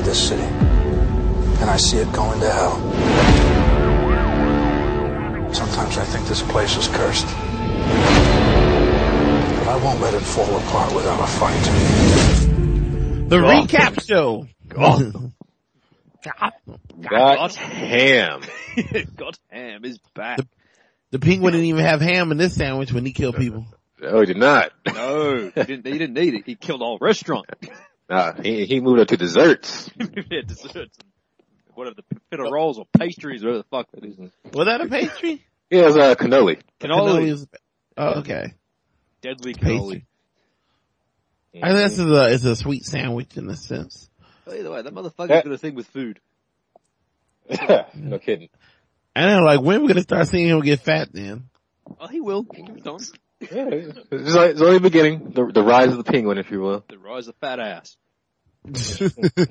this city, and I see it going to hell. Sometimes I think this place is cursed. But I won't let it fall apart without a fight. The recap show. Gotham. Ham. Gotham is back. The Penguin didn't even have ham in this sandwich when he killed people. No, he did not. No, he didn't need it. He killed the whole restaurant. Nah, he moved up to desserts. Yeah, desserts. Whatever the pit of rolls or pastries, whatever the fuck that is. Was that a pastry? Yeah, it was cannoli. Cannoli. Was, oh, okay. Deadly Pastry. cannoli. I guess it's a sweet sandwich in a sense. Well, either way, that motherfucker's got a thing with food. No kidding. I know, like, when we're gonna start seeing him get fat then? Oh, he will. Give it time. Yeah, it's only the beginning. The rise of the penguin, if you will. The rise of fat ass. Right.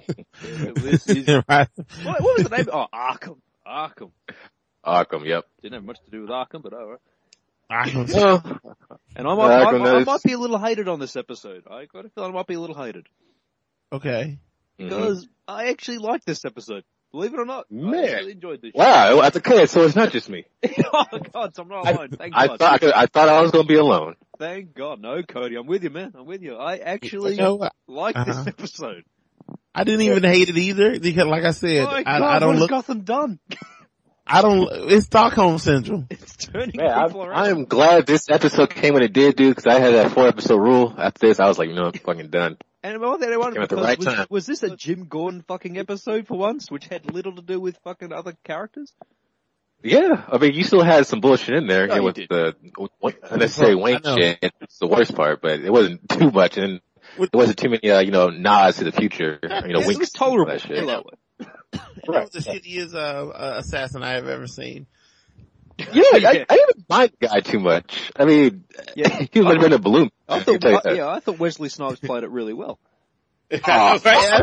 What was the name? Oh, Arkham. Arkham, yep. Didn't have much to do with Arkham, but alright. Well, And I might be a little hated on this episode. I got a feeling I might be a little hated. Okay. Because I actually like this episode. Believe it or not, Man. I actually enjoyed this. Wow, that's okay. So it's not just me. Oh God, so I'm not alone. Thank I God. thought I was going to be alone. Thank God. No, Cody, I'm with you, man. I'm with you. I actually like this episode. I didn't even hate it either because, like I said, Oh my I God, don't what look. has Gotham done? It's Stockholm Syndrome. It's turning Man, people around. I'm glad this episode came when it did, dude, because I had that 4-episode rule. After this, I was like, I'm fucking done. And well, they wanted Came at the because right time. was this a Jim Gordon fucking episode for once, which had little to do with fucking other characters? Yeah, I mean, you still had some bullshit in there. Oh, you with did. let's say Wayne shit. It's the worst part, but it wasn't too much, and there wasn't too many, nods to the future. Winks. It was tolerable. That shit. That was the shittiest assassin I have ever seen. Yeah, I didn't mind the guy too much. I mean, he might have been a balloon. I thought Wesley Snipes played it really well. Come Come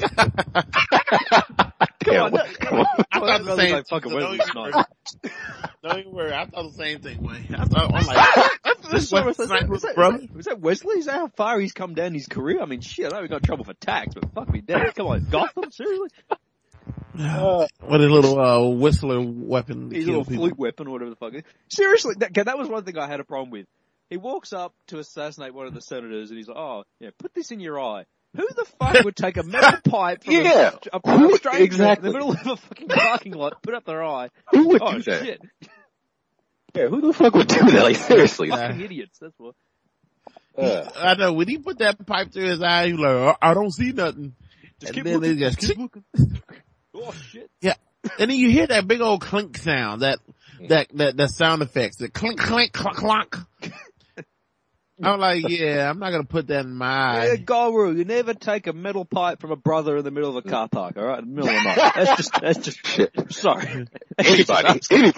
Yeah, on, come on. I thought the same. fucking Wesley Don't Snipes. Don't even worry. I thought the same thing, Wayne. I'm like, this Wesley Snipes was brother. Was that Wesley? Is that how far he's come down his career? I mean, shit, I know he got in trouble for tax, but fuck me dead. Come on, Gotham? Seriously? What a little whistler weapon to His kill little people. flute weapon or whatever the fuck it is. Seriously, that was one thing I had a problem with. He walks up to assassinate one of the senators and he's like, oh, yeah, put this in your eye. Who the fuck would take a metal pipe from a stranger in the middle of a fucking parking lot, put up their eye? Who would do that? Shit. Yeah, who the fuck would do that? Like, seriously. Fucking idiots, that's what. I know, when he put that pipe through his eye, he was like, I don't see nothing. Just And keep then they looking. just, looking. Oh shit. yeah. And then you hear that big old clink sound, that sound effects, the clink, clink, clunk, clunk. I'm like, yeah, I'm not gonna put that in my Yeah, eye. Golru, you never take a metal pipe from a brother in the middle of a car park, alright? In the middle of the night. That's just shit. Sorry. Anybody.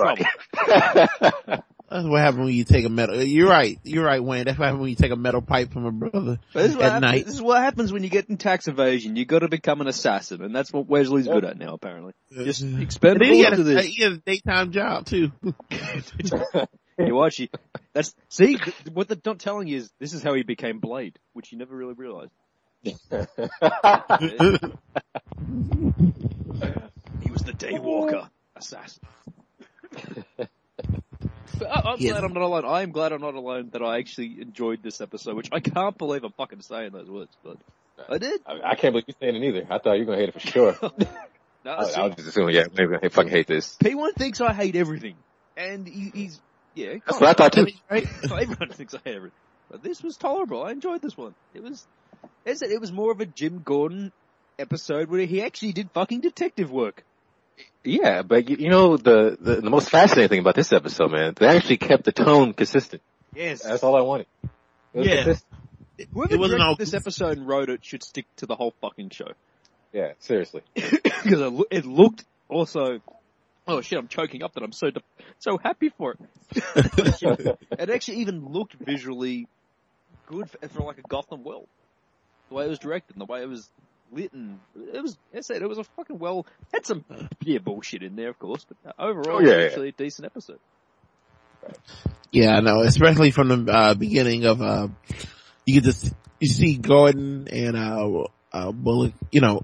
That's what happens when you take a metal, you're right, Wayne. That's what happens when you take a metal pipe from a brother at night. This is what happens when you get in tax evasion. You gotta become an assassin, and that's what Wesley's good at now, apparently. Just expendable He into this. had a daytime job too. You watch, see, what they're not telling you is this is how he became Blade, which you never really realized. He was the Daywalker assassin. I'm glad I'm not alone. I am glad I'm not alone that I actually enjoyed this episode, which I can't believe I'm fucking saying those words, but I did. I can't believe you're saying it either. I thought you were gonna hate it for sure. No, I was just assuming, yeah, maybe I fucking hate this. P1 thinks I hate everything, and he's yeah. That's what I thought too. Right? So everyone thinks I hate everything, but this was tolerable. I enjoyed this one. It was, as I said, it was more of a Jim Gordon episode where he actually did fucking detective work. Yeah, but the most fascinating thing about this episode, man, they actually kept the tone consistent. Yes, That's all I wanted. It was consistent. Whoever directed this episode and wrote it should stick to the whole fucking show. Yeah, seriously. Because it looked also. Oh shit! I'm choking up that I'm so happy for it. It actually even looked visually good for like a Gotham world. The way it was directed, and the way it was lit, and it was. As I said, it was a fucking had some bullshit in there, of course, but overall, it was actually a decent episode. Yeah, I know, especially from the beginning of you see Gordon and Bullock,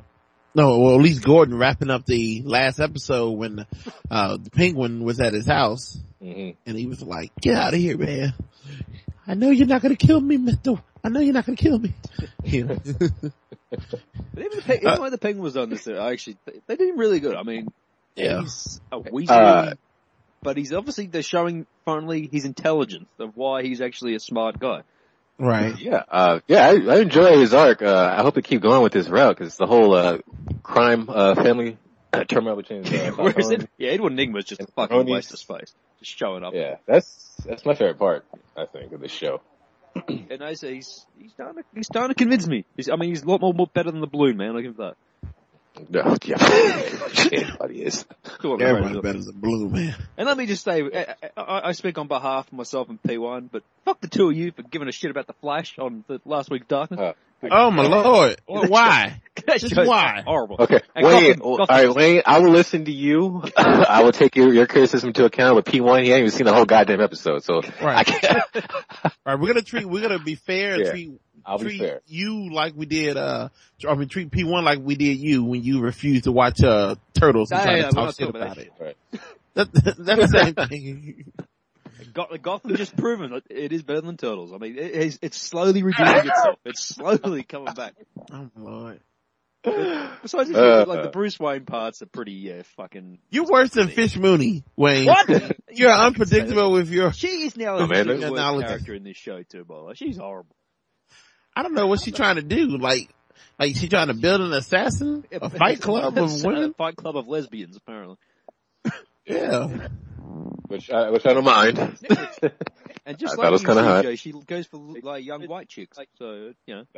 No, well, at least Gordon wrapping up the last episode when, the Penguin was at his house. Mm-hmm. And he was like, get out of here, man. I know you're not gonna kill me, mister. I know you're not gonna kill me. You know? But even when the Penguin was on this, they did really good. I mean, Yeah. he's a Weasley, but they're showing finally his intelligence of why he's actually a smart guy. Right. Yeah, I enjoy his arc. I hope they keep going with this route because the whole, crime, family turmoil between, Where is it? Yeah, Edward Nygma's just a fucking waste of space. Just showing up. Yeah, that's my favorite part, I think, of this show. And I say he's starting to convince me. He's a lot more better than the Balloon Man. I'll give that. No, yeah, everybody is. Everybody's better than Blue, man. And let me just say, I speak on behalf of myself and P1, but fuck the two of you for giving a shit about the Flash on the last week's Darkness. Oh my lord! Well, why? Just why? Horrible. Okay, Wayne. All right, Wayne. I will listen to you. I will take your criticism into account. With P1, he ain't even seen the whole goddamn episode, so right. I can't. All right, we're gonna be fair and treat fair. you like we did. Treat P1 like we did you when you refused to watch Turtles and try to talk shit about it. Right. That's the same thing. Gotham just proven that it is better than Turtles. I mean, it's slowly redeeming itself. It's slowly coming back. Oh Lord. Besides, like the Bruce Wayne parts are pretty fucking. You're worse than Fish Mooney, Wayne. What? You're unpredictable with your. She is now the worst character in this show too, by the way. She's horrible. I don't know what she's trying to do. Like she trying to build an assassin, a fight club of women, a fight club of lesbians, apparently. Yeah. Which I don't mind. And just that was kind of hot. She goes for like young white chicks, so you know.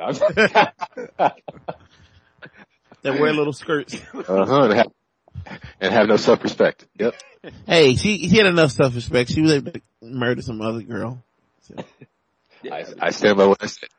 That wear little skirts. And have no self-respect. Yep. Hey, she had enough self-respect. She was able to murder some other girl. So. I stand by what I said.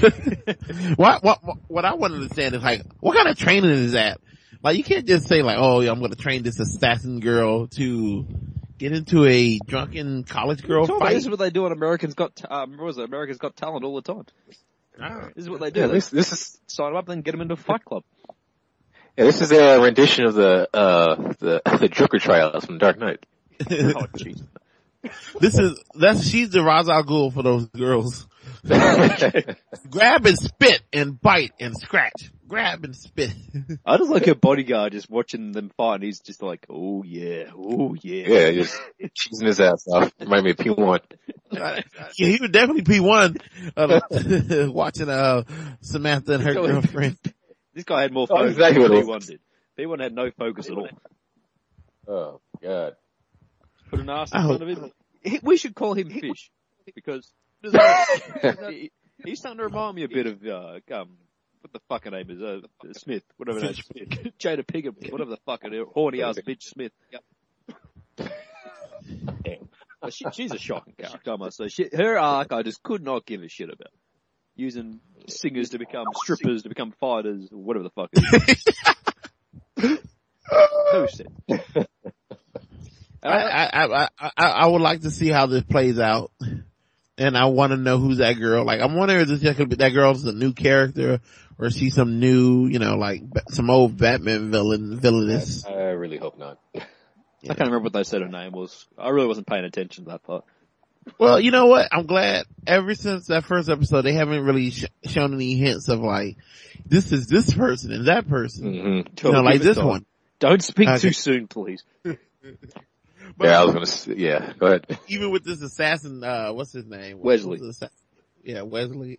What I want to understand is like, what kind of training is that? Like, you can't just say like, oh, yeah, I'm going to train this assassin girl to get into a drunken college girl fight. This is what they do on Americans Got Talent all the time. This is what they do. Yeah, this is sign them up, then get them into a fight club. Yeah, this is a rendition of the Joker trials from Dark Knight. Oh, jeez. She's the Ra's al Ghul for those girls. Grab and spit and bite and scratch. Grab and spit. I just like her bodyguard just watching them fight and he's just like, oh yeah. Yeah, just cheesing his ass off. Remind me of P1. Yeah, he was definitely P1, watching, Samantha and her girlfriend. This guy had more focus than P1 did. P1 had no focus at all. Oh, God. Put an ass in front of him. We should call him Fish. Because he's starting to remind me a bit of, what the fuck her name is, Smith, whatever that is. Jada Pinkett, whatever the fuck it is, horny ass bitch Smith. She's a shocking character, I must say. Her arc, I just could not give a shit about. Using singers to become strippers, to become fighters, or whatever the fuck it is. No shit. I would like to see how this plays out. And I want to know who's that girl. Like, I'm wondering if this just gonna be that girl's a new character, or is she some new, like some old Batman villainess. I really hope not. Yeah. I can't remember what they said her name was. I really wasn't paying attention to that part. Well, you know what? I'm glad ever since that first episode, they haven't really shown any hints of like, this is this person and that person. Mm-hmm. Like this one. Don't speak too soon, please. But, I was gonna say, go ahead. Even with this assassin, what's his name? Wesley. Wesley.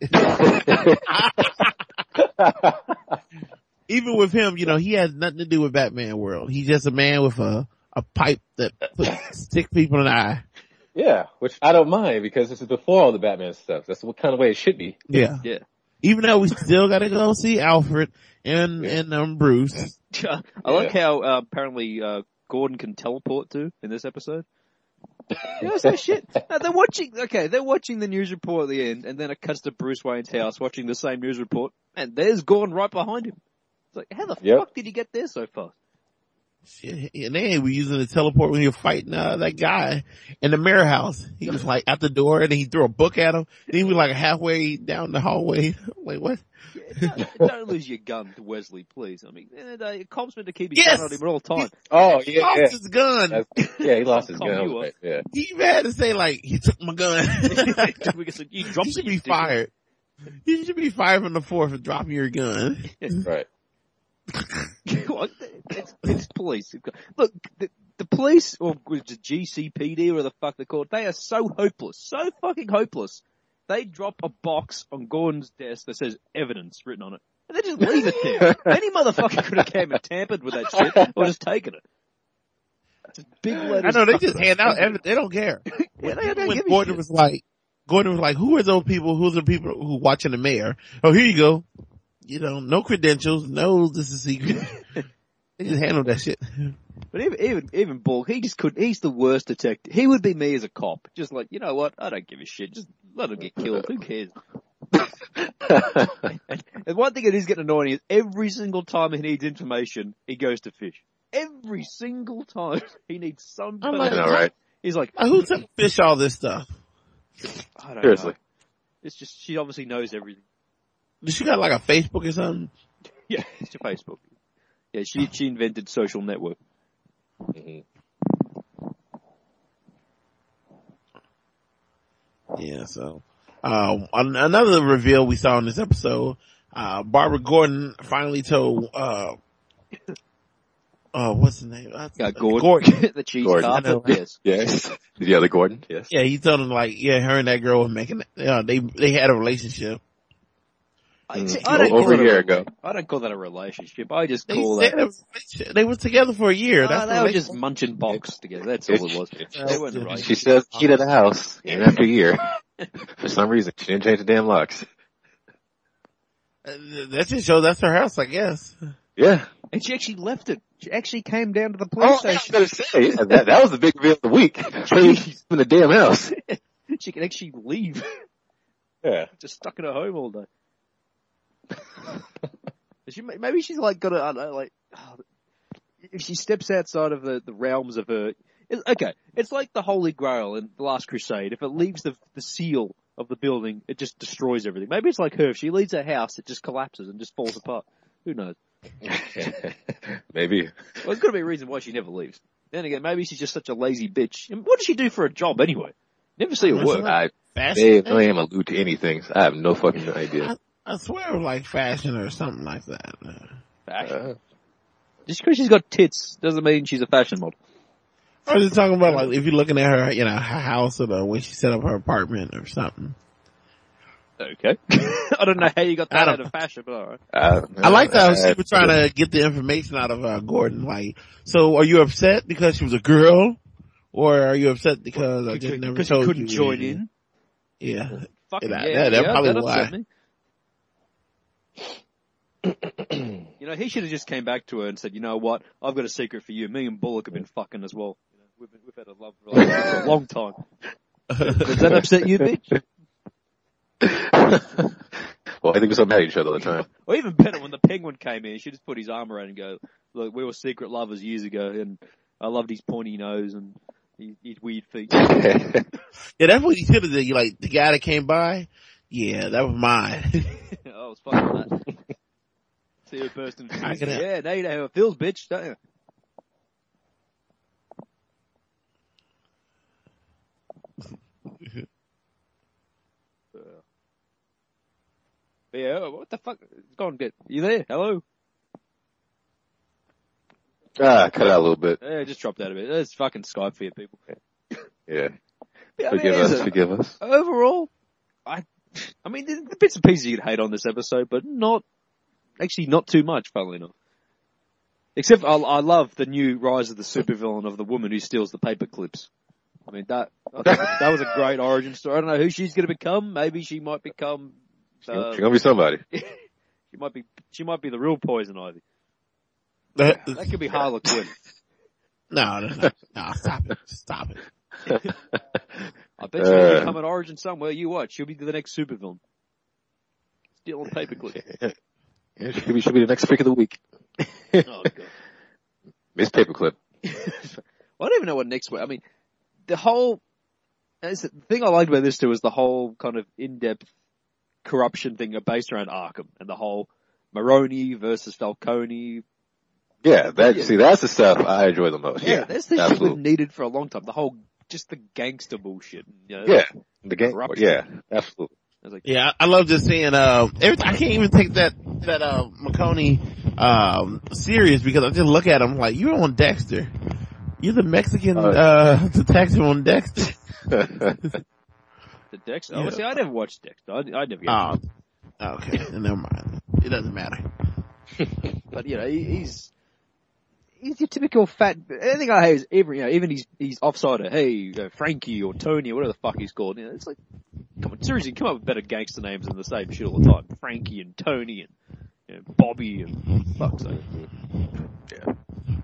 Even with him, he has nothing to do with Batman world. He's just a man with a pipe that sticks people in the eye. Yeah, which I don't mind because this is before all the Batman stuff. That's what kind of way it should be. Yeah. Even though we still gotta go see Alfred and Bruce. I like how, apparently, Gordon can teleport to in this episode. That shit. No, they're watching the news report at the end, and then it cuts to Bruce Wayne's house watching the same news report, and there's Gordon right behind him. It's like, how the fuck did he get there so fast? Shit, and they were using the teleport when he was fighting, that guy in the mirror house. He was like at the door and then he threw a book at him. Then he was like halfway down the hallway. Like what? Yeah, don't lose your gun to Wesley, please. I mean, the cop's meant to keep his gun on him at all times. Oh, He lost his gun. Yeah, he lost his gun. Right, yeah. He even had to say like, he took my gun. You dropped You should be fired. You should be fired from the force for dropping your gun. Right. It's police. Look, the police, or the GCPD, or the fuck they're called, they are so hopeless. So fucking hopeless. They drop a box on Gordon's desk that says evidence written on it. And they just leave it there. Any motherfucker could have came and tampered with that shit, or just taken it. Just big letters. I know, they just hand out evidence. They don't care. Yeah, they don't When give a Gordon shit. was like, who are those people? Who's the people who watching the mayor? Oh, here you go. You know, no credentials, no, this is secret. They just handle that shit. But even Bull, he just couldn't. He's the worst detective. He would be me as a cop. Just like, you know what? I don't give a shit. Just let him get killed. Who cares? And one thing that is getting annoying is every single time he needs information, he goes to Fish. Every single time he needs some. I'm like, I know, right? He's like, who took Fish all this stuff? I don't Seriously. know. It's just she obviously knows everything. Does she got like a Facebook or something? Yeah, it's your Facebook. Yeah, she invented social network. Yeah, so, another reveal we saw in this episode, Barbara Gordon finally told, what's his name? Gordon. The cheese Gordon. carpet. Yes. Yes. The other Gordon. Yes. Yeah, he told him like, yeah, her and that girl were making, they had a relationship. Over a year ago. I don't call that a relationship. I just They call said that. they were together for a year. That's They were just munching box together. That's all it was. They weren't right. She says key to the house, and after a year, for some reason, she didn't change the damn locks. That just shows that's her house, I guess. Yeah. And she actually left it. She actually came down to the police station. I was gonna say, that was the big reveal of the week. She's in the damn house. She can actually leave. Yeah. Just stuck in her home all day. Maybe she's like got a, I don't know, like, if she steps outside of the realms of her, it's like the Holy Grail in The Last Crusade. If it leaves the seal of the building, it just destroys everything. Maybe it's like her. If she leaves her house, it just collapses and just falls apart. Who knows? Maybe. Well, there's got to be a reason why she never leaves. Then again, maybe she's just such a lazy bitch. And what does she do for a job anyway? Never see her work. They don't allude to anything. So I have no fucking idea. I swear it was like fashion or something like that. Fashion. Just because she's got tits doesn't mean she's a fashion model. I was just talking about like if you're looking at her, her house or the way she set up her apartment or something. Okay. I don't know how you got that out of fashion, but alright. I like how she was trying to get the information out of Gordon. Like, so are you upset because she was a girl, or are you upset because I just never told you? Couldn't join in. Yeah. Fucking That's probably why. Me. He should have just came back to her and said, you know what, I've got a secret for you. Me and Bullock have been fucking as well. We've had a love relationship for a long time. Does that upset you, bitch? Well, I think we're so mad at each other all the time. Or even better, when the penguin came in, she just put his arm around and go, look, we were secret lovers years ago, and I loved his pointy nose and his weird feet. Yeah, that's what he should have did. Like, the guy that came by, yeah, that was mine. I was fucking that. See her burst into tears. Yeah, now you know how it feels, bitch, don't you? Yeah, what the fuck? Go on, you there? Hello? Cut out a little bit. Yeah, just dropped out a bit. It's fucking Skype for you people. Yeah. Forgive us. Overall, I mean, the bits and pieces you could hate on this episode, but not too much, funnily enough. Except I love the new rise of the supervillain of the woman who steals the paper clips. I mean, that was a great origin story. I don't know who she's going to become. Maybe she might become. She's gonna be somebody. She might be the real Poison Ivy. That could be Harley Quinn. No, stop it. I bet she'll become an origin somewhere. You watch, she'll be the next supervillain. Stealing paperclip. Yeah, she'll be the next pick of the week. Oh god. Miss Paperclip. I don't even know what next week. I mean, the thing I liked about this too was the whole kind of in-depth corruption thing based around Arkham and the whole Maroni versus Falcone. Yeah, that's the stuff I enjoy the most. Yeah, that's the shit we've needed for a long time. The whole, just the gangster bullshit. You know, yeah, the gang. Yeah, absolutely. I love just seeing, I can't even take that McConey, serious because I just look at him like, you're on Dexter. You're the Mexican, detective on Dexter. The Dexter? Oh, see, I never watched Dexter. I never got it. Okay, never mind. It doesn't matter. But, you know, he's your typical fat, anything I hate is even he's offsider, hey, Frankie or Tony or whatever the fuck he's called. You know, it's like, come on, seriously, come up with better gangster names than the same shit all the time. Frankie and Tony and Bobby and fuck's sake. Yeah.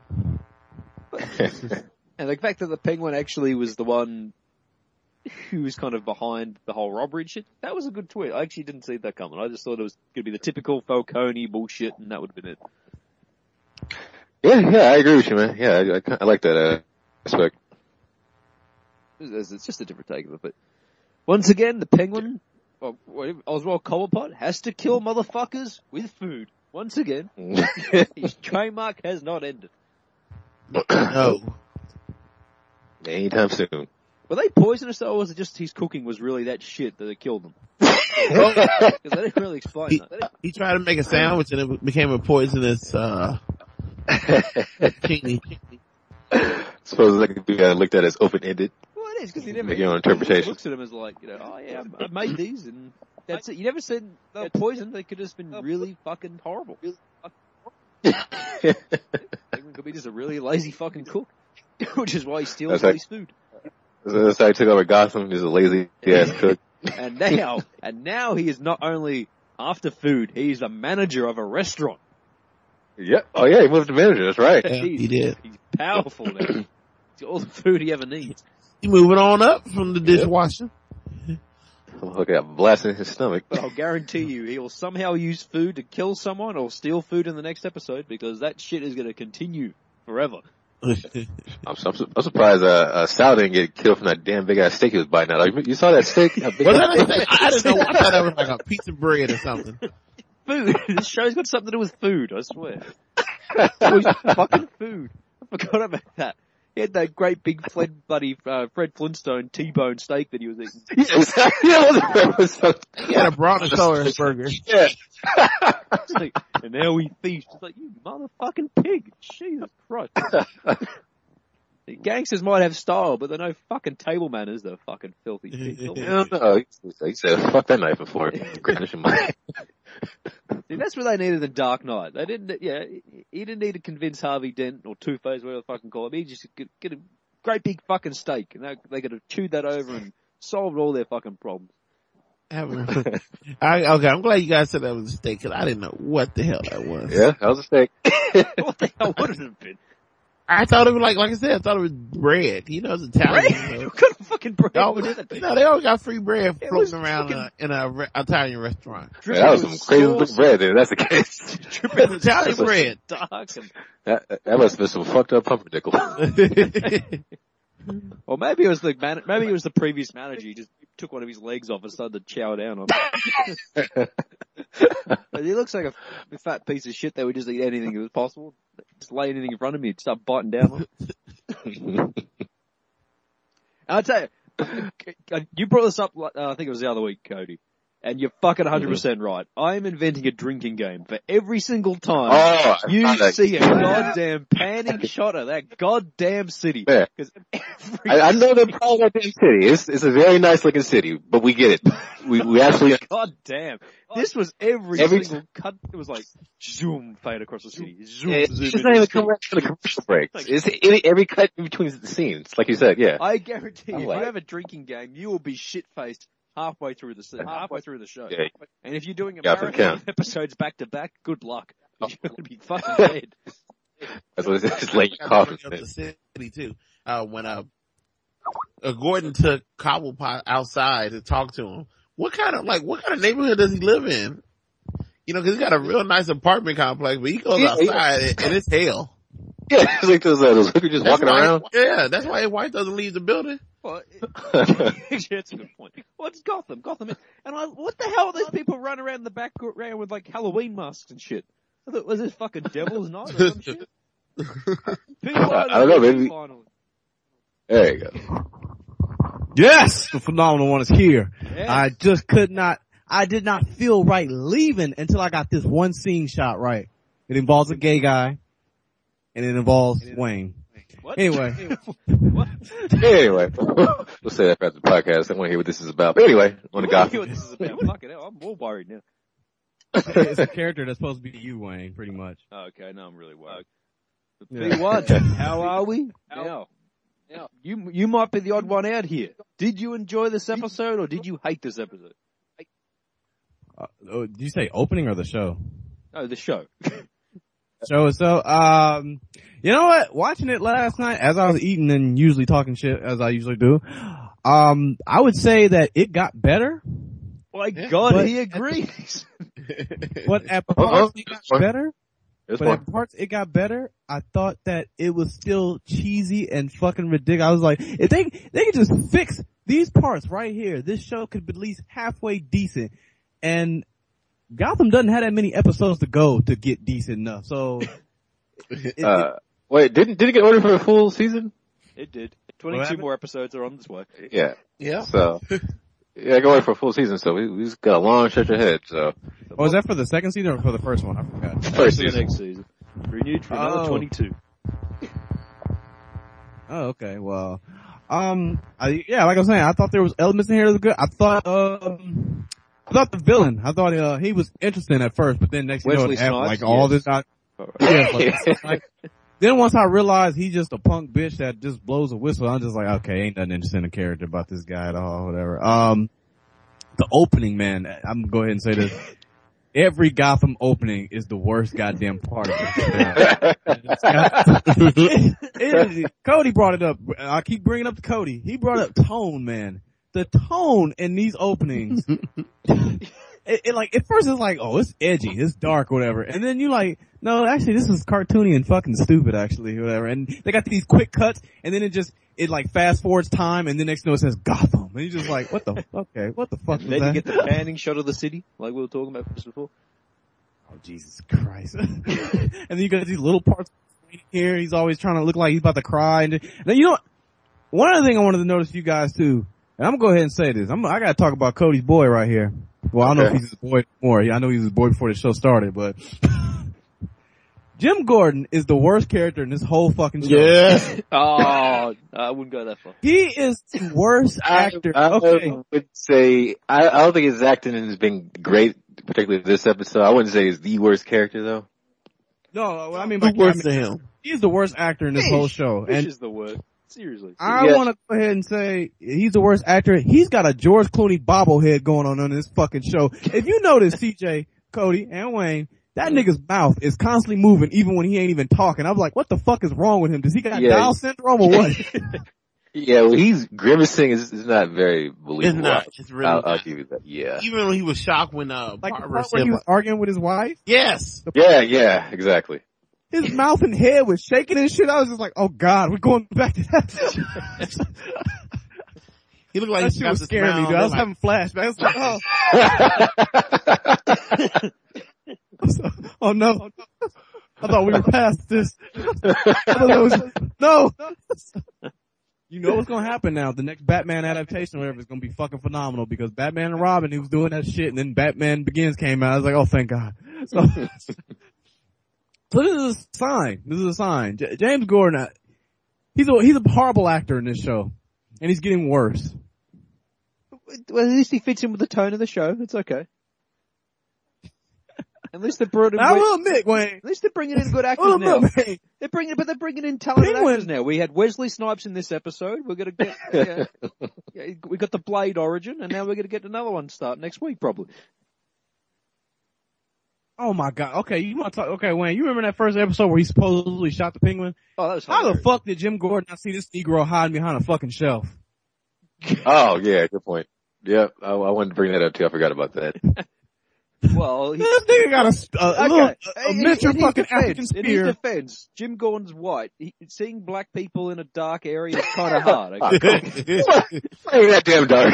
And the fact that the Penguin actually was the one who was kind of behind the whole robbery shit, that was a good twist. I actually didn't see that coming. I just thought it was going to be the typical Falcone bullshit and that would have been it. Yeah, I agree with you, man. Yeah, I like that aspect. It's just a different take of it, but once again, the Penguin, Oswald Cobblepot, has to kill motherfuckers with food. Once again, his trademark has not ended. No. Anytime soon. Were they poisonous though, or was it just his cooking was really that shit that it killed them? Because they didn't really explain that. He tried to make a sandwich and it became a poisonous, chini. Suppose that could be looked at as open-ended. Well, it is, because he never, make your own interpretation. He looks at him as like, you know, oh yeah, I made these and that's it. You never said they were poisoned. They could have just been really fucking horrible. Penguin could be just a really lazy fucking cook, which is why he steals all his food. That's how he took over Gotham. He's a lazy ass cook. And now he is not only after food, he's the manager of a restaurant. Yeah. Oh yeah, he moved to manager. That's right. Yeah, he did. He's powerful now. He's got all the food he ever needs. He's moving on up from the dishwasher. Look at blasting his stomach. But I'll guarantee you, he'll somehow use food to kill someone or steal food in the next episode because that shit is going to continue forever. I'm surprised Sal didn't get killed from that damn big ass steak he was biting out. You saw that steak? I didn't know. I thought that was like a piece of bread or something. Food. This show's got something to do with food, I swear. It was fucking food. I forgot about that. He had that great big Fred Flintstone T-bone steak that he was eating. Yeah, exactly. He had a brontosaurus burger. Yeah. And now we feast. It's like, you motherfucking pig. Jesus Christ. The gangsters might have style, but they're no fucking table manners, they're fucking filthy people. No, he said, fuck that knife before. See, that's where they needed the Dark Knight. They didn't, he didn't need to convince Harvey Dent or Two-Face, whatever the fucking call him. He just get a great big fucking steak, and they could have chewed that over and solved all their fucking problems. Okay, I'm glad you guys said that was a steak, because I didn't know what the hell that was. Yeah, that was a steak. What the hell would it have been? I thought it was like I said, I thought it was bread. You know, it's Italian. Bread? What kind of fucking bread was it? You know, they always got free bread floating around in an Italian restaurant. Man, that was some crazy bread there. That's the case. Italian bread. That must have been some fucked up pumpernickel. Or maybe it was the previous manager. He just took one of his legs off and started to chow down on it. But he looks like a fat piece of shit that would just eat anything that was possible. Just lay anything in front of me and start biting down on it. I'll tell you, you brought this up, I think it was the other week, Cody. And you're fucking 100% right. I am inventing a drinking game for every single time you see a goddamn panning shot of that goddamn city. Yeah. I know they're proud of that damn city. It's a very nice looking city, but we get it. We absolutely. God damn. This was every single cut. It was like, zoom, fade across the city. Zoom, it's just not even correct for the commercial break. It's every cut in between the scenes, like you said, yeah. I guarantee you, if you have a drinking game, you will be shit-faced halfway through the show. Yeah. And if you're doing a marathon of episodes back to back, good luck. You're going to be fucking dead. That's what it's like. Coffee. The city too. When Gordon took Cobblepot outside to talk to him, what kind of neighborhood does he live in? You know, cause he's got a real nice apartment complex, but he goes outside and it's hell. Yeah, it's like those hookers just walking around. Yeah, that's why his wife doesn't leave the building. Well, that's a good point. Well, it's Gotham. What the hell are those people running around in the background with like Halloween masks and shit? I thought, was this fucking Devil's Night or some shit? I don't know, maybe. Finally. There you go. Yes, the phenomenal one is here. Yes. I did not feel right leaving until I got this one scene shot right. It involves a gay guy, and it involves Wayne. What? Anyway. What? Anyway, we'll say that after the podcast. I want to hear what this is about. But anyway, on the I want to Gotham. hear what this is about. Fucking hell, I'm more worried now. It's a character that's supposed to be you, Wayne, pretty much. Okay, now I'm really worried. Yeah. P1, how are we? Now, you might be the odd one out here. Did you enjoy this episode or did you hate this episode? Did you say opening or the show? No, the show. So, you know what? Watching it last night as I was eating and usually talking shit as I usually do, I would say that it got better. My God, he agrees. But at parts it got better. There's But one. at parts it got better. I thought that it was still cheesy and fucking ridiculous. I was like, if they could just fix these parts right here, this show could be at least halfway decent. And Gotham doesn't have that many episodes to go to get decent enough. So, Wait, didn't it get ordered for a full season? It did. 22 more episodes are on this way. Yeah. Yeah. So, yeah, go ordered for a full season, so we just got a long stretch ahead, so. oh, was that for the second season or for the first one? I forgot. First For the season. next season. Renewed for another 22. Oh, okay. Well, like I was saying, I thought there was elements in here that was good. I thought the villain, he was interesting at first, but then next thing you know, Wesley it happened, Snipes, like all yes. this, like, then once I realized he's just a punk bitch that just blows a whistle, I'm just like, okay, ain't nothing interesting in character about this guy at all, whatever. The opening, man, I'm gonna go ahead and say this. Every Gotham opening is the worst goddamn part of it. Cody brought it up. I keep bringing up Cody. He brought up tone, man. The tone in these openings. It like, at first it's like, oh, it's edgy, it's dark, whatever. And then you like, no, actually this is cartoony and fucking stupid, actually, whatever. And they got these quick cuts, and then it like fast forwards time, and then next thing it says Gotham. And you're just like, what the fuck was Then that? you get the panning shot of the city, like we were talking about just before. Oh, Jesus Christ. And then you got these little parts here, he's always trying to look like he's about to cry. And then, you know what? One other thing I wanted to notice you guys too, and I'm gonna go ahead and say this. I gotta talk about Cody's boy right here. Well, I don't know if he's his boy more. Yeah, I know he was his boy before the show started, but Jim Gordon is the worst character in this whole fucking show. Yeah. Oh, I wouldn't go that far. He is the worst actor. I Okay. would say, I don't think his acting has been great, particularly this episode. I wouldn't say he's the worst character though. No, I mean, Who's worse than him? he's the worst actor in this whole show. Which And is the word. Seriously. I Yes. want to go ahead and say he's the worst actor. He's got a George Clooney bobblehead going on this fucking show. If you notice, CJ, Cody, and Wayne, that nigga's mouth is constantly moving even when he ain't even talking. I'm like, what the fuck is wrong with him? Does he got Down syndrome or what? Yeah, well, he's grimacing is not very believable. It's not. It's really I'll not. give you that. Yeah. Even when he was shocked when Like the Barbara part said, where he was arguing with his wife? yes. Yeah, exactly. His mouth and head was shaking and shit. I was just like, oh God, we're going back to that. He looked like That he shit was got the scaring me, smile. dude. I was Like, having flashbacks. I was like, oh no. I thought we were past this. I thought it was, no. You know what's gonna happen now. The next Batman adaptation or whatever is gonna be fucking phenomenal because Batman and Robin, he was doing that shit and then Batman Begins came out. I was like, oh thank God. So this is a sign. This is a sign. James Gordon, he's a horrible actor in this show. And he's getting worse. Well, at least he fits in with the tone of the show. It's okay. At least they brought him. I will admit, Wayne. At least they're bringing in good actors now. Wayne. They're bringing in talented Penguin. actors now. We had Wesley Snipes in this episode. We're gonna get, we got the Blade origin, and now we're gonna get another one start next week probably. Oh my God. Okay, you want to talk? Okay, Wayne, you remember that first episode where he supposedly shot the penguin? Oh, that was How the hilarious. fuck did Jim Gordon not see this Negro hiding behind a fucking shelf? Oh, yeah, good point. Yep, I wanted to bring that up too. I forgot about that. Well, This nigga got a miniature fucking African in his spear. defense, Jim Gordon's white. Seeing black people in a dark area is kind of hard. Okay? Ain't that damn dark.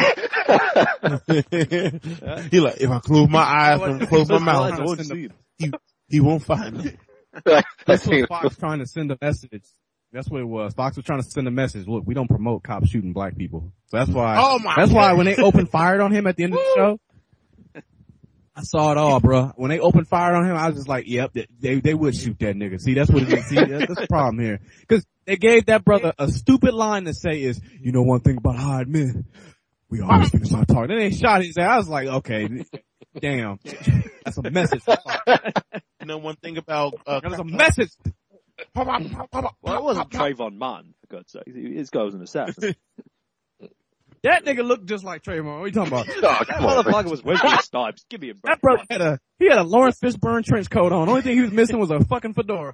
He like, if I close my eyes and close my mouth, I won't see him. he won't find me. That's what Fox trying to send a message. That's what it was. Fox was trying to send a message. Look, we don't promote cops shooting black people. So that's why. Oh my That's God. why when they opened fire on him at the end of the show, I saw it all, bro. When they opened fire on him, I was just like, yep, they would shoot that nigga. See, that's what it is. See, that's the problem here. Cause they gave that brother a stupid line to say is, you know one thing about hard men, we always think about talking. Then they shot his ass. I was like, okay, damn. That's a message. You know one thing about, That's a message. Well, it wasn't Trayvon Martin, for God's sake. This guy was an assassin. That nigga looked just like Trayvon. What are you talking about? Oh, That come on, motherfucker was Wesley Snipes. Give me a break. That brother had a Lawrence Fishburne trench coat on. Only thing he was missing was a fucking fedora.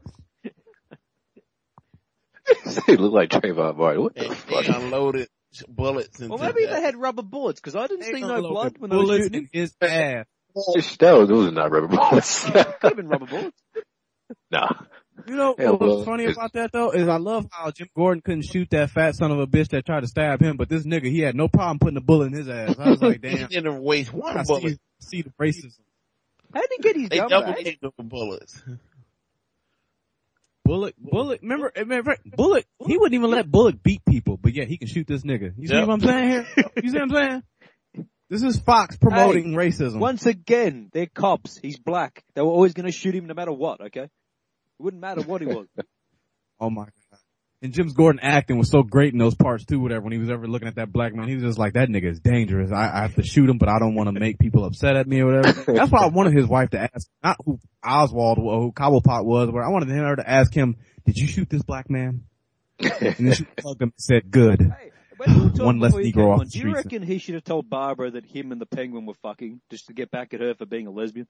He looked like Trayvon Martin. What the they fuck? unloaded bullets into Well, maybe that. they had rubber bullets, because I didn't see no Unloaded blood when they were bullets shooting him. in his ass. Those are not rubber bullets. Even rubber bullets. No. You know Hell, what's funny about that though is I love how Jim Gordon couldn't shoot that fat son of a bitch that tried to stab him, but this nigga, he had no problem putting a bullet in his ass. I was like, He damn. didn't waste one I bullet. see the racism. How did he get his They gun double back? checked the bullets. Bullet, remember, Bullock, he wouldn't even let Bullock beat people, but yeah, he can shoot this nigga. You see Yep. what I'm saying here? You see what I'm saying? This is Fox promoting racism. Once again, they're cops. He's black. They were always going to shoot him no matter what, okay? It wouldn't matter what he was. Oh my god. And Jim Gordon acting was so great in those parts too, whatever, when he was ever looking at that black man. He was just like, that nigga is dangerous. I have to shoot him, but I don't want to make people upset at me or whatever. That's why I wanted his wife to ask, not who Oswald or who Cobblepot was, but I wanted her to ask him, did you shoot this black man? And then she hugged him and said, good. Hey, when we were talking One less before you Negro came off on, the do you streets. reckon he should have told Barbara that him and the Penguin were fucking, just to get back at her for being a lesbian?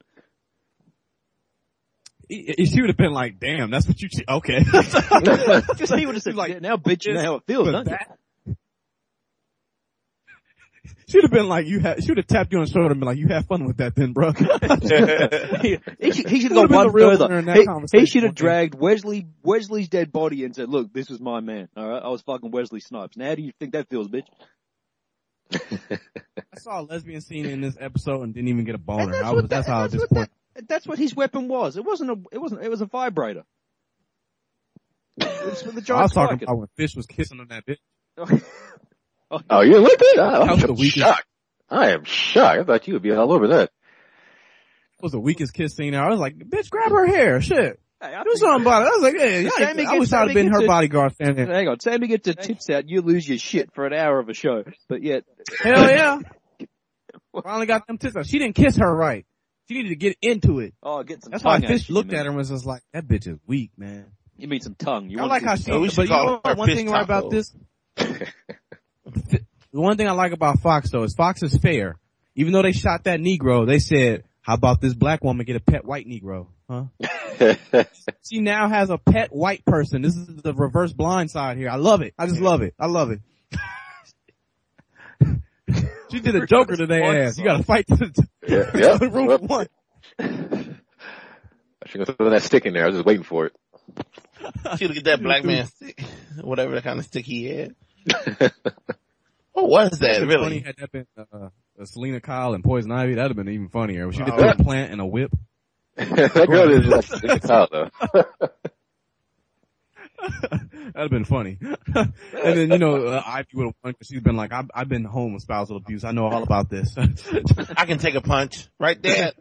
She would have been like, damn, that's what you, okay. Because he would have said, Like, yeah, now bitch, you know how it feels, don't you? She'd have been like, she would have tapped you on the shoulder and been like, you have fun with that then, bro. he should have Would've gone been one the real further. winner in that He conversation, should have okay. dragged Wesley's dead body and said, look, this was my man, alright? I was fucking Wesley Snipes. Now how do you think that feels, bitch? I saw a lesbian scene in this episode and didn't even get a boner. And That's how disappointed. That's what his weapon was. It was a vibrator. It was for the I giant was talking spark. about when Fish was kissing on that bitch. Oh, you're with it? That was the I'm weakest. shocked. I am shocked. I thought you would be all over that. It was the weakest kiss scene there. I was like, bitch, grab her hair. Shit. Hey, I Do think- something about it. I was like, yeah, Sammy I wish I'd have Sammy been gets her a- bodyguard standing there. Hang on, Sammy gets her tits out, you lose your shit for an hour of a show. But yet, Hell yeah. Finally got them tits out. She didn't kiss her right. She needed to get into it. get some That's tongue why Fish action, looked you mean. at her and was just like, that bitch is weak, man. You mean some tongue. You I want like to- how she, Oh, we should but you call know her what, one Fish thing right Taco. about this? The one thing I like about Fox though is Fox is fair. Even though they shot that Negro, they said, how about this black woman get a pet white Negro? Huh? She now has a pet white person. This is the reverse blind side here. I love it. I just love it. I love it. She did a Joker to their ass. You gotta fight to the room for one. I should go throw that stick in there. I was just waiting for it. Should get that black man stick, whatever kind of stick he had. What was that? Funny Really? had that been Selena Kyle and Poison Ivy, that'd have been even funnier. She did Oh. a plant and a whip. That girl is like out though. That'd have been funny. And then, you know, Ivy would have won because she's been like, I've been home with spousal abuse. I know all about this. I can take a punch right there.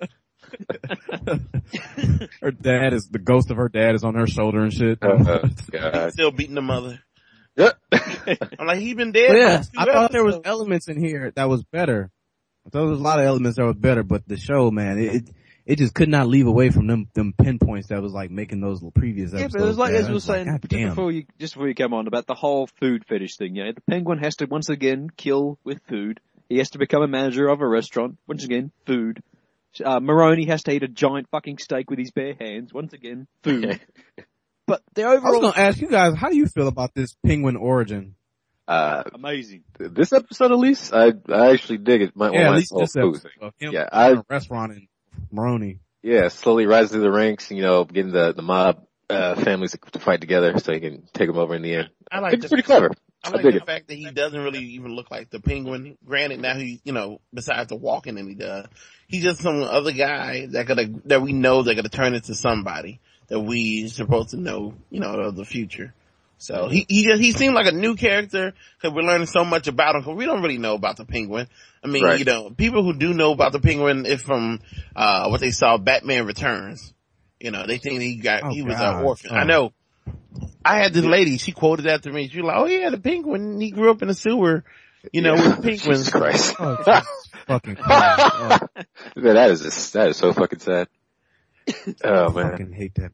Her dad is, the ghost of her dad is on her shoulder and shit. God. Still beating the mother. Yep. I'm like, he been dead. But yeah, for 2 I thought there was episodes. elements in here that was better. I thought there was a lot of elements that was better, but the show, man, it just could not leave away from them pinpoints that was like making those previous Yeah, episodes. but it was like, man. as we I were was like, saying, God damn. just before you come on, about the whole food fetish thing, you know, the Penguin has to once again kill with food. He has to become a manager of a restaurant. Once again, food. Maroney has to eat a giant fucking steak with his bare hands. Once again, food. But the I was overall, gonna ask you guys, how do you feel about this Penguin origin? amazing. This episode at least, I actually dig it. Yeah, at least this food episode thing. of him Yeah, in a restaurant and Maroni. Yeah, slowly rises through the ranks, getting the mob, families to fight together so he can take them over in the end. I like it's pretty clever. I like the fact that he doesn't really even look like the Penguin. Granted, now he, besides the walking that he does, he's just some other guy that we know they're gonna turn into somebody that we supposed to know, of the future. So he seemed like a new character because we're learning so much about him because we don't really know about the Penguin. I mean, right. People who do know about the Penguin is from, what they saw Batman Returns. They think he was an orphan. I know. I had this lady, she quoted after me. She was like, oh yeah, the Penguin, he grew up in a sewer, with penguins. Jesus Christ. Oh, fucking Christ. Oh. That is so fucking sad. Oh man. I fucking hate that.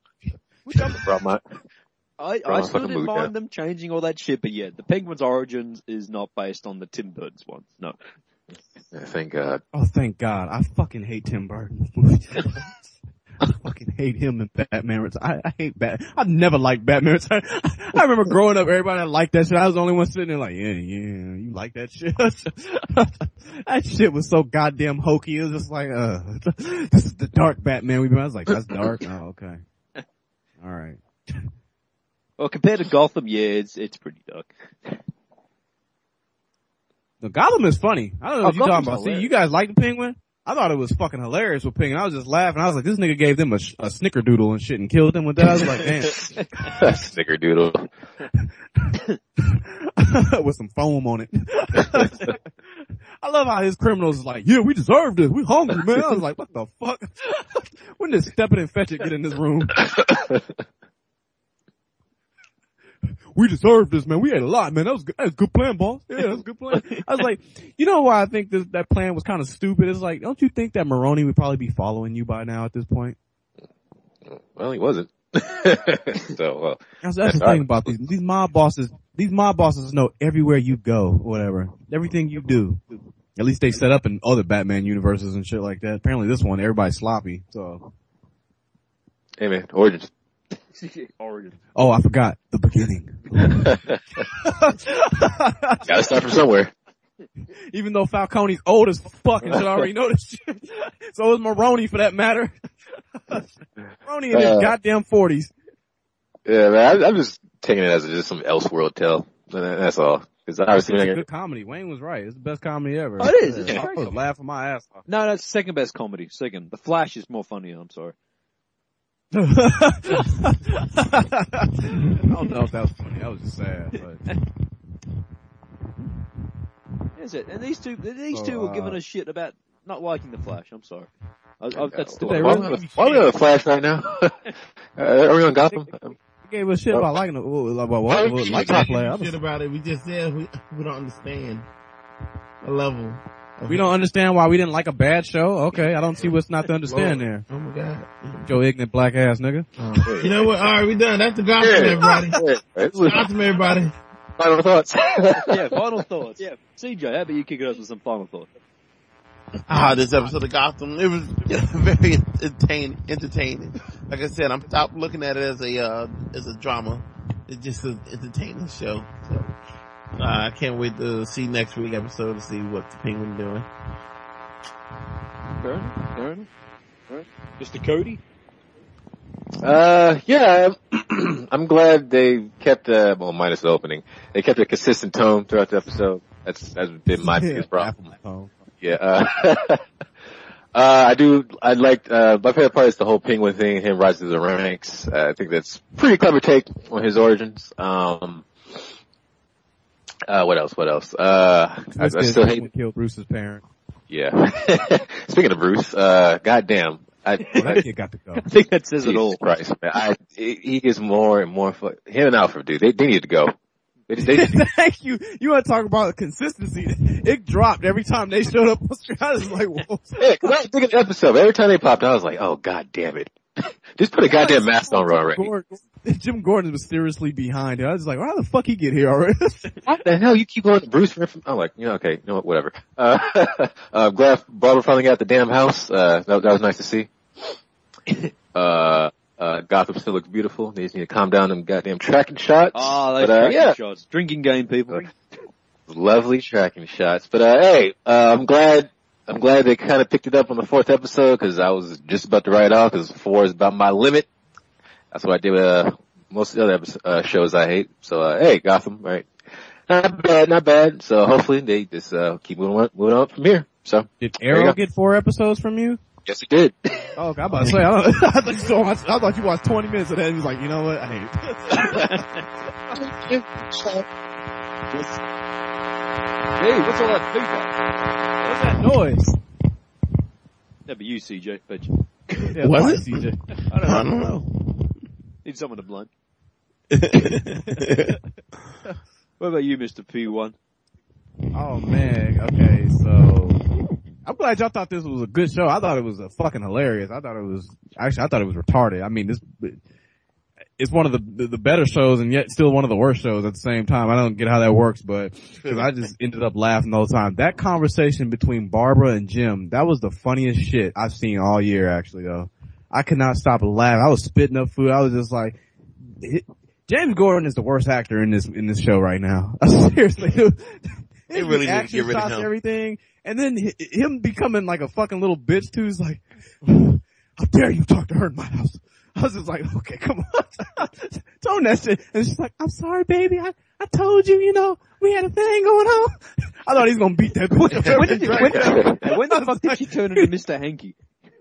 I still didn't mind them changing all that shit, but yeah, the Penguin's origins is not based on the Tim Burton's ones. No. Yeah, thank God. Oh, thank God. I fucking hate Tim Burton. I fucking hate him and Batman Returns. I hate Batman. I've never liked Batman Returns. I remember growing up, everybody liked that shit. I was the only one sitting there like, yeah, you like that shit? That shit was so goddamn hokey. It was just like, this is the dark Batman we've been. I was like, that's dark? Oh, okay. Alright. Well, compared to Gotham, yeah, it's pretty dark. The Gotham is funny. I don't know what you're talking about. See, you guys like the Penguin? I thought it was fucking hilarious with Penguin. I was just laughing. I was like, this nigga gave them a snickerdoodle and shit and killed them with that. I was like, damn. Snickerdoodle. With some foam on it. I love how his criminals is like, yeah, we deserve this. We hungry, man. I was like, what the fuck? When did Step It and Fetch It get in this room? We deserve this, man. We ate a lot, man. That was good. That was a good plan, boss. Yeah, that was a good plan. I was like, you know why I think that plan was kind of stupid? It's like, don't you think that Maroni would probably be following you by now at this point? Well, he wasn't. So, that's the thing about these mob bosses. These mob bosses know everywhere you go, whatever. Everything you do. At least they set up in other Batman universes and shit like that. Apparently this one, everybody's sloppy, so. Hey man, origins. Origins. Oh, I forgot. The beginning. Gotta start from somewhere. Even though Falcone's old as fuck and should already know this shit. So is Maroni for that matter. Maroni in his goddamn 40s. Yeah, man, I'm just taking it as just some Elseworld tale. That's all. It's a good comedy. Wayne was right. It's the best comedy ever. Oh, it is. It's I was laughing my ass off. No, that's second best comedy. Second. The Flash is more funny. I'm sorry. I don't know if that was funny. That was just sad. But. Is it? And these two were giving us shit about not liking the Flash. I'm sorry. That's the why are we on the Flash right now? Are we on Gotham? They gave us shit about liking the Flash. Shit about it. We just said we don't understand the level. We don't understand why we didn't like a bad show? Okay, I don't see what's not to understand there. Oh my God. Joe ignorant black ass nigga. You know what? Alright, we done. That's the Gotham, everybody. Gotham, everybody. Final thoughts. Yeah, final thoughts. Yeah. CJ, how about you kick us with some final thoughts? This episode of Gotham, it was very entertaining. Like I said, I'm stopped looking at it as a drama. It's just an entertaining show. So. I can't wait to see next week's episode to see what the Penguin doing. Fair enough. Mr. Cody? Yeah, I'm glad they kept, minus the opening, they kept a consistent tone throughout the episode. That's been my biggest problem. Yeah, I liked, my favorite part is the whole Penguin thing, him rising through the ranks. I think that's pretty clever take on his origins. What else? I still hate killed Bruce's parent. Yeah. Speaking of Bruce, goddamn. That kid got to go. I think that says it all. Christ, man. He gets more and more him and Alfred, dude. They need to go. Thank you. You want to talk about consistency? It dropped every time they showed up on screen. I was like, whoa. Yeah, cause I was thinking the episode. Every time they popped, I was like, oh god damn it. Just put a goddamn mask on already. Jim Gordon was seriously behind it. I was like, how the fuck he get here already? What the hell? You keep going to Bruce reference? I'm like, okay, you know what, whatever. Glad Barbara finally got the damn house. That was nice to see. Gotham still looks beautiful. They just need to calm down them goddamn tracking shots. Oh, those tracking shots. Drinking game, people. Lovely tracking shots. But, hey, I'm glad I'm glad they kind of picked it up on the 4th episode because I was just about to write off because 4 is about my limit. That's what I did with most of the other shows I hate. So, hey, Gotham, right? Not bad, not bad. So hopefully they just keep moving on from here. So did Arrow get 4 episodes from you? Yes, it did. Oh, okay, I'm about to say, I thought you watched 20 minutes of that and you was like, you know what, I hate it. Hey, what's all that feedback? What's that noise? That'd be you, CJ, bet you. Yeah, was it? CJ? I don't know. Need someone to blunt. What about you, Mr. P1? Oh man, okay, so I'm glad y'all thought this was a good show. I thought it was fucking hilarious. I thought it was retarded. I mean, it's one of the better shows and yet still one of the worst shows at the same time. I don't get how that works, but cause I just ended up laughing the whole time. That conversation between Barbara and Jim, that was the funniest shit I've seen all year actually though. I could not stop laughing. I was spitting up food. I was just like, James Gordon is the worst actor in this show right now. Seriously. They really need to get rid of him. Everything. And then him becoming like a fucking little bitch too. He's like, how dare you talk to her in my house? I was just like, okay, come on. Tone that shit. And she's like, I'm sorry, baby. I told you, we had a thing going on. I thought he was gonna beat that bitch. When the fuck did she turn into Mr. Hanky?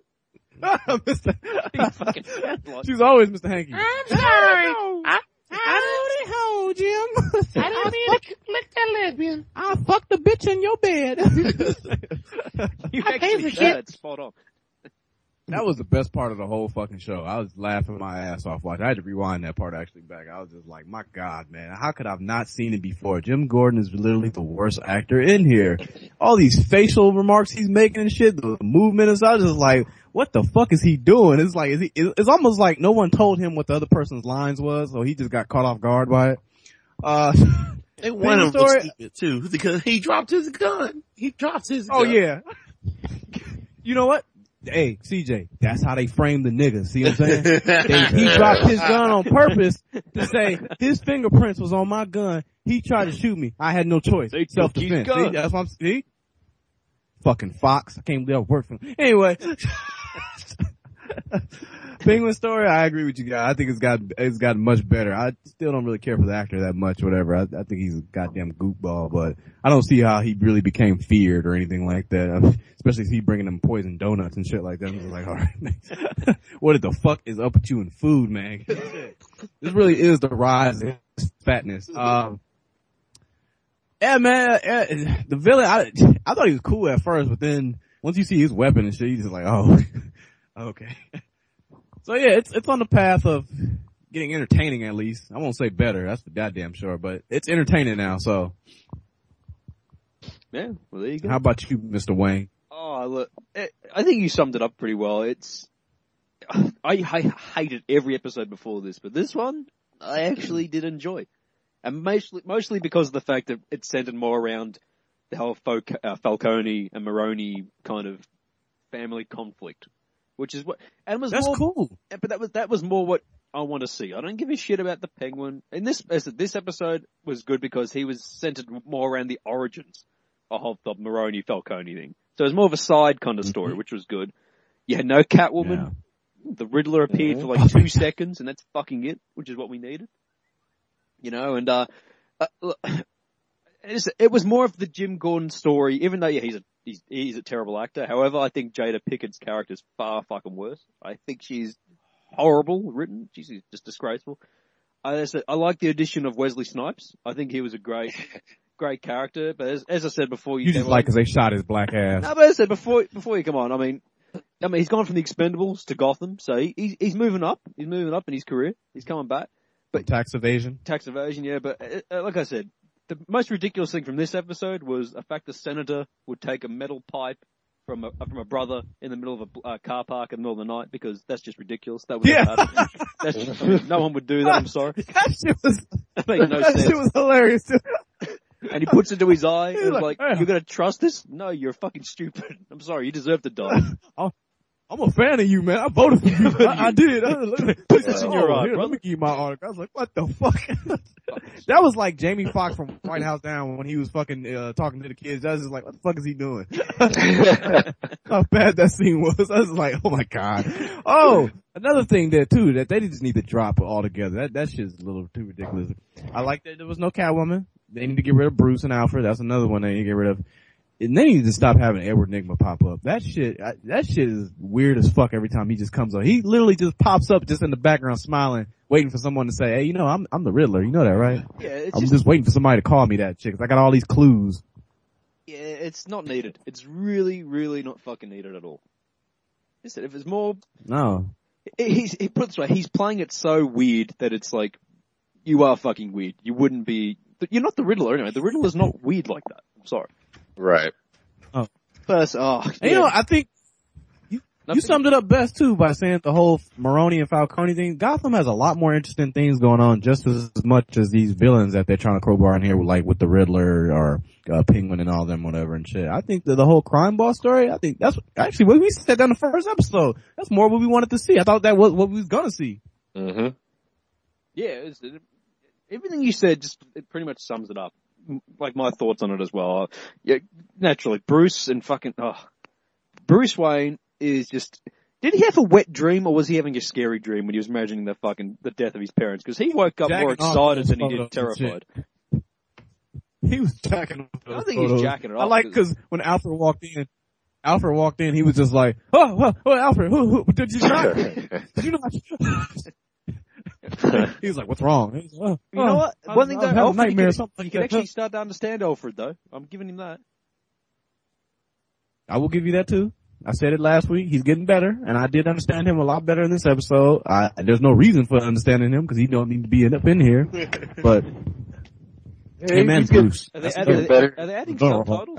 She's always Mr. Hanky. I'm sorry. I hold Jim. I didn't mean to lick that lesbian. I fucked the bitch in your bed. You actually said spot on. That was the best part of the whole fucking show. I was laughing my ass off watching. I had to rewind that part actually back. I was just like, my God, man, how could I have not seen it before? Jim Gordon is literally the worst actor in here. All these facial remarks he's making and shit, the movement and stuff, I was just like, what the fuck is he doing? It's like, it's almost like no one told him what the other person's lines was, so he just got caught off guard by it. They want him to stupid too, because he dropped his gun. Oh yeah. You know what? Hey, CJ, that's how they frame the niggas. See what I'm saying? He dropped his gun on purpose to say his fingerprints was on my gun. He tried to shoot me. I had no choice. Self-defense. See, that's what I'm see? Fucking Fox. I can't believe I worked for him. Anyway. Penguin Story, I agree with you guys. I think it's gotten much better. I still don't really care for the actor that much, whatever. I think he's a goddamn goofball, but I don't see how he really became feared or anything like that. Especially if he bringing them poison donuts and shit like that. I'm just like, alright, man. What the fuck is up with you in food, man? This really is the rise in fatness. Yeah, man, the villain, I thought he was cool at first, but then once you see his weapon and shit, you're just like, oh, okay. So yeah, it's on the path of getting entertaining at least. I won't say better, that's for goddamn sure, but it's entertaining now, so. Yeah, well there you go. How about you, Mr. Wayne? Oh, look, I think you summed it up pretty well. I hated every episode before this, but this one, I actually did enjoy. And mostly because of the fact that it centered more around the whole Falcone and Maroni kind of family conflict. Which is what, and was that's more, cool. But that was more what I want to see. I don't give a shit about the Penguin. And this episode was good because he was centered more around the origins of the Maroni Falcone thing. So it was more of a side kind of story, which was good. You had no Catwoman. Yeah. The Riddler appeared for like 2 seconds, and that's fucking it, which is what we needed. And it was more of the Jim Gordon story, even though he's a terrible actor. However, I think Jada Pickett's character is far fucking worse. I think she's horrible written. She's just disgraceful. I like the addition of Wesley Snipes. I think he was a great character. But as I said before, you just like because they shot his black ass. No, but as I said before you come on, I mean, he's gone from the Expendables to Gotham, so he's moving up. He's moving up in his career. He's coming back. But tax evasion, yeah. But like I said, the most ridiculous thing from this episode was the fact the senator would take a metal pipe from a brother in the middle of a car park in the middle of the night, because that's just ridiculous. That was no one would do that. I'm sorry. That shit was sense. Shit was hilarious. And he puts it to his eye. And was like, "You're gonna trust this? No, you're fucking stupid. I'm sorry. You deserve to die." I'm a fan of you, man. I voted for you. I did. Put this in your eye. Let me give you my autograph. I was like, what the fuck? That was like Jamie Foxx from White House Down when he was fucking talking to the kids. I was just like, what the fuck is he doing? How bad that scene was. I was like, oh my god. Oh, another thing there too that they just need to drop altogether. That shit's a little too ridiculous. I like that there was no Catwoman. They need to get rid of Bruce and Alfred. That's another one they need to get rid of. And they need to stop having Edward Nygma pop up. That shit is weird as fuck every time he just comes up. He literally just pops up just in the background smiling, waiting for someone to say, hey, you know, I'm the Riddler. You know that, right? Yeah, I'm just waiting for somebody to call me that shit, 'cause I got all these clues. Yeah, it's not needed. It's really, really not fucking needed at all. Listen, if it's more... No. He put it this way, he's playing it so weird that it's like, you are fucking weird. You wouldn't be... You're not the Riddler anyway. The Riddler's not weird like that. I'm sorry. Right. Yeah. You know, I think you summed it up best too by saying the whole Maroni and Falcone thing. Gotham has a lot more interesting things going on just as much as these villains that they're trying to crowbar in here, like with the Riddler or Penguin and all them, whatever and shit. I think that the whole crime boss story, I think that's actually what we said in the first episode. That's more what we wanted to see. I thought that was what we was gonna see. Mm-hmm. Yeah, everything you said it pretty much sums it up. Like my thoughts on it as well. Yeah, naturally, Bruce and Bruce Wayne is just, did he have a wet dream or was he having a scary dream when he was imagining the death of his parents? Because he woke up more excited than he did terrified. He was jacking off. I think he's jacking it off. I like because when Alfred walked in, he was just like, oh Alfred, who did you not? Did you not? He was like, what's wrong? Like, you know what? One thing that Alfred, you can actually start to understand Alfred though. I'm giving him that. I will give you that too. I said it last week. He's getting better, and I did understand him a lot better in this episode. There's no reason for understanding him because he don't need to be up in here. But hey man, Bruce. Are they adding subtitles?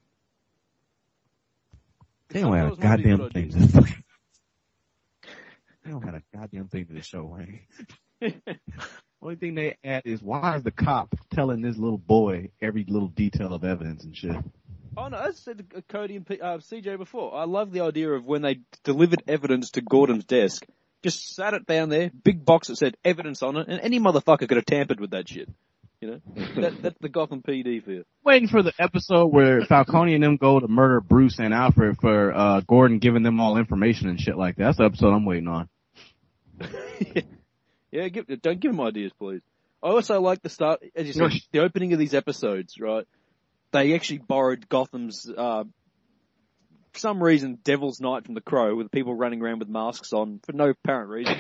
They don't have a goddamn thing. They don't have a goddamn thing to the show, Wayne. Only thing they add is why is the cop telling this little boy every little detail of evidence and shit? Oh no, I said to Cody and CJ before. I love the idea of when they delivered evidence to Gordon's desk, just sat it down there, big box that said evidence on it, and any motherfucker could have tampered with that shit. You know, that's the Gotham PD for you. Waiting for the episode where Falcone and them go to murder Bruce and Alfred for Gordon giving them all information and shit like that. That's the episode I'm waiting on. Yeah, don't give them ideas, please. I also like the start, as you said, the opening of these episodes, right? They actually borrowed Gotham's, for some reason, Devil's Night from The Crow, with people running around with masks on for no apparent reason.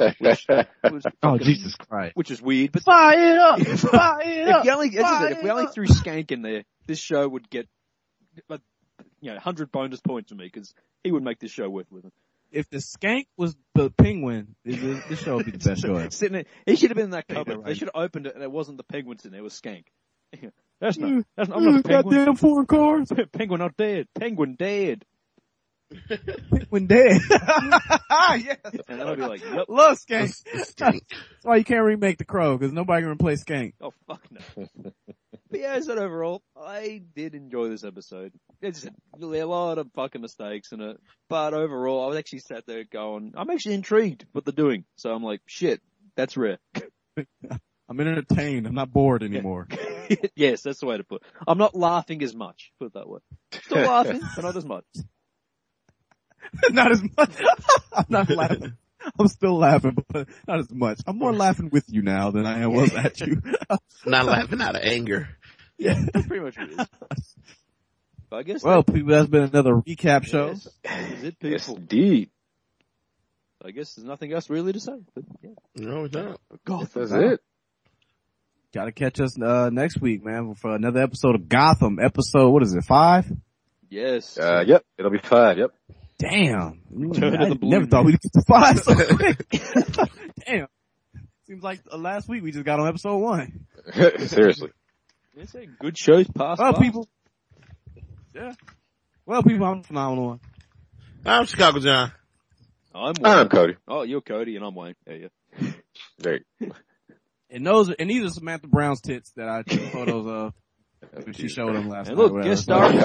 Jesus Christ. Which is weird, but fire it up! Fire it up! If we only threw Skank in there, this show would get, 100 bonus points for me, because he would make this show worth living. If the Skank was the Penguin, this show would be the best show ever. He should have been in that cupboard. Right. They should have opened it and it wasn't the Penguin sitting there, it was Skank. I'm not the Penguin. Goddamn foreign cars. Penguin not dead. Penguin dead. Penguin dead. Yes. And then I'd be like, yep. Love Skank. That's why you can't remake The Crow, because nobody can replace Skank. Oh, fuck no. But yeah, as overall, I did enjoy this episode. It's just a lot of fucking mistakes in it. But overall, I was actually sat there going, I'm actually intrigued what they're doing. So I'm like, shit, that's rare. I'm entertained. I'm not bored anymore. Yes, that's the way to put it. I'm not laughing as much, put it that way. Still laughing, but not as much. Not as much. I'm not laughing. I'm still laughing, but not as much. I'm more laughing with you now than I was at you. Not laughing out of anger. Yeah, that's pretty much what it is. But I guess people, that's been another recap show. Yes, is it, people? Yes, indeed. I guess there's nothing else really to say. But yeah. No, it's not. That's it. Gotta catch us next week, man, for another episode of Gotham. Episode, what is it, 5? Yes. Yep, it'll be 5, yep. Damn. I never thought we'd get to 5 so quick. Damn. Seems like last week we just got on episode 1. Seriously. It's a good shows past. Well, people. Yeah. Well, people, I'm Phenomenal One. I'm Chicago John. I'm Wayne. I'm Cody. Oh, you're Cody and I'm Wayne. There you There you go. And these are Samantha Brown's tits that I took photos of. She showed them last night. Look, guest star.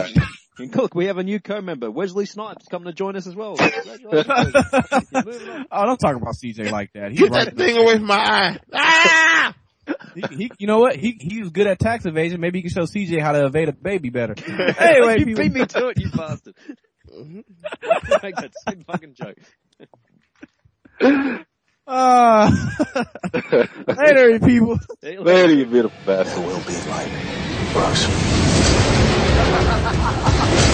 And look, we have a new co-member, Wesley Snipes, coming to join us as well. Congratulations. Oh, don't talk about CJ like that. He's Get right that thing away from my eye. Ah! He, you know what? He was good at tax evasion. Maybe he can show CJ how to evade a baby better. Anyway, You people. beat me to it, you bastard. Make that same fucking joke. Later, people. Later, you beautiful bastard. There will be light, Rose.